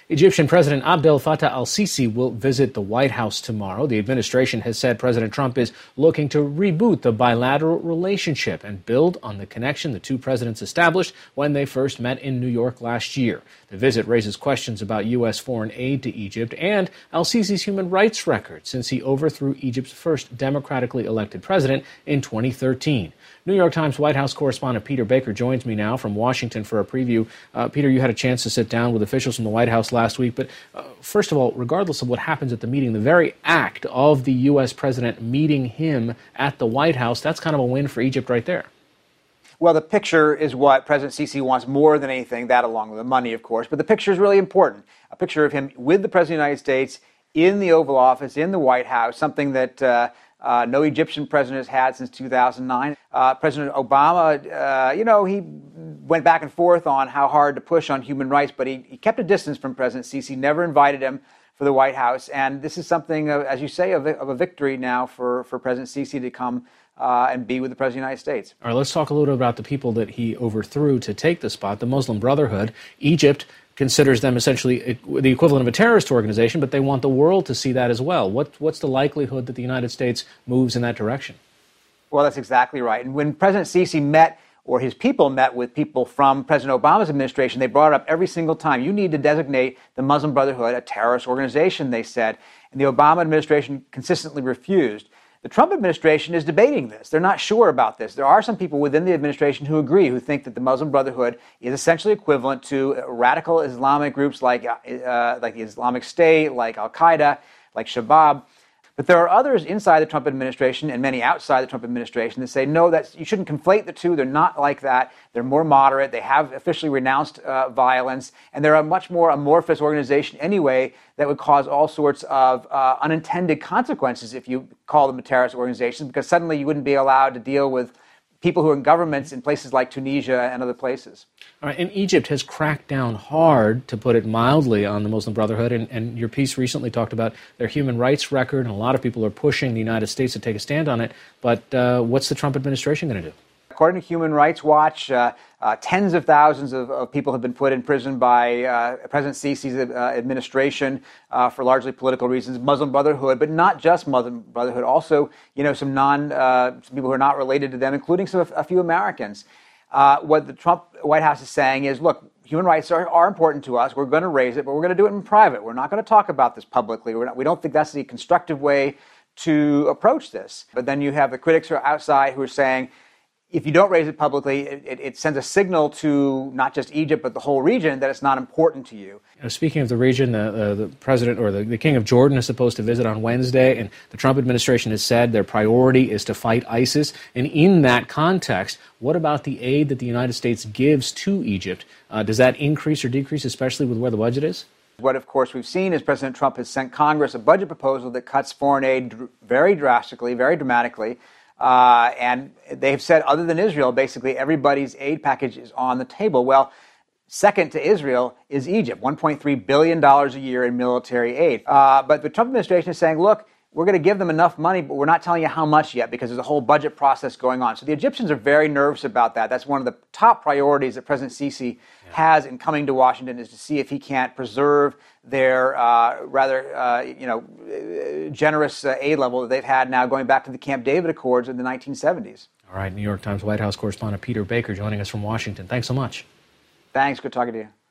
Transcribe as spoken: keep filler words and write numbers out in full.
Egyptian President Abdel Fattah al-Sisi will visit the White House tomorrow. The administration has said President Trump is looking to reboot the bilateral relationship and build on the connection the two presidents established when they first met in New York last year. The visit raises questions about U S foreign aid to Egypt and al-Sisi's human rights record since he overthrew Egypt's first democratically elected president in twenty thirteen. New York Times White House correspondent Peter Baker joins me now from Washington for a preview. Uh, Peter, you had a chance to sit down with officials from the White House last week, but uh, first of all, regardless of what happens at the meeting, the very act of the U S president meeting him at the White House, that's kind of a win for Egypt right there. Well, the picture is what President Sisi wants more than anything, that along with the money, of course, but the picture is really important. A picture of him with the President of the United States in the Oval Office, in the White House, something that uh, Uh, no Egyptian president has had since two thousand nine. Uh, President Obama, uh, you know, he went back and forth on how hard to push on human rights, but he, he kept a distance from President Sisi, never invited him for the White House. And this is something, uh, as you say, of, of a victory now for, for President Sisi to come uh, and be with the President of the United States. All right, let's talk a little bit about the people that he overthrew to take the spot, the Muslim Brotherhood. Egypt considers them essentially the equivalent of a terrorist organization, but they want the world to see that as well. What, what's the likelihood that the United States moves in that direction? Well, that's exactly right. And when President Sisi met, or his people met with people from President Obama's administration, they brought it up every single time. You need to designate the Muslim Brotherhood a terrorist organization, they said. And the Obama administration consistently refused. The Trump administration is debating this. They're not sure about this. There are some people within the administration who agree, who think that the Muslim Brotherhood is essentially equivalent to radical Islamic groups like, uh, like the Islamic State, like Al-Qaeda, like Shabab. But there are others inside the Trump administration and many outside the Trump administration that say, no, that's, you shouldn't conflate the two. They're not like that. They're more moderate. They have officially renounced uh, violence. And they're a much more amorphous organization anyway that would cause all sorts of uh, unintended consequences if you call them a terrorist organization, because suddenly you wouldn't be allowed to deal with people who are in governments in places like Tunisia and other places. All right, and Egypt has cracked down hard, to put it mildly, on the Muslim Brotherhood, and, and your piece recently talked about their human rights record, and a lot of people are pushing the United States to take a stand on it, but uh, what's the Trump administration going to do? According to Human Rights Watch, uh, uh, tens of thousands of, of people have been put in prison by uh, President Sisi's uh, administration uh, for largely political reasons. Muslim Brotherhood, but not just Muslim Brotherhood, also, you know, some non, uh, some people who are not related to them, including some, a few Americans. Uh, what the Trump White House is saying is, look, human rights are, are important to us. We're going to raise it, but we're going to do it in private. We're not going to talk about this publicly. We're not, we don't think that's the constructive way to approach this. But then you have the critics who are outside who are saying, if you don't raise it publicly, it, it, it sends a signal to not just Egypt, but the whole region that it's not important to you. Uh, speaking of the region, uh, uh, the president or the, the king of Jordan is supposed to visit on Wednesday, and the Trump administration has said their priority is to fight ISIS. And in that context, what about the aid that the United States gives to Egypt? Uh, does that increase or decrease, especially with where the budget is? What, of course, we've seen is President Trump has sent Congress a budget proposal that cuts foreign aid dr- very drastically, very dramatically. Uh, and they have said, other than Israel, basically everybody's aid package is on the table. Well, second to Israel is Egypt, one point three billion dollars a year in military aid. Uh, but the Trump administration is saying, look, we're going to give them enough money, but we're not telling you how much yet because there's a whole budget process going on. So the Egyptians are very nervous about that. That's one of the top priorities that President Sisi yeah. has in coming to Washington, is to see if he can't preserve their uh, rather, uh, you know, generous uh, aid level that they've had now going back to the Camp David Accords in the nineteen seventies. All right, New York Times White House correspondent Peter Baker joining us from Washington. Thanks so much. Thanks. Good talking to you.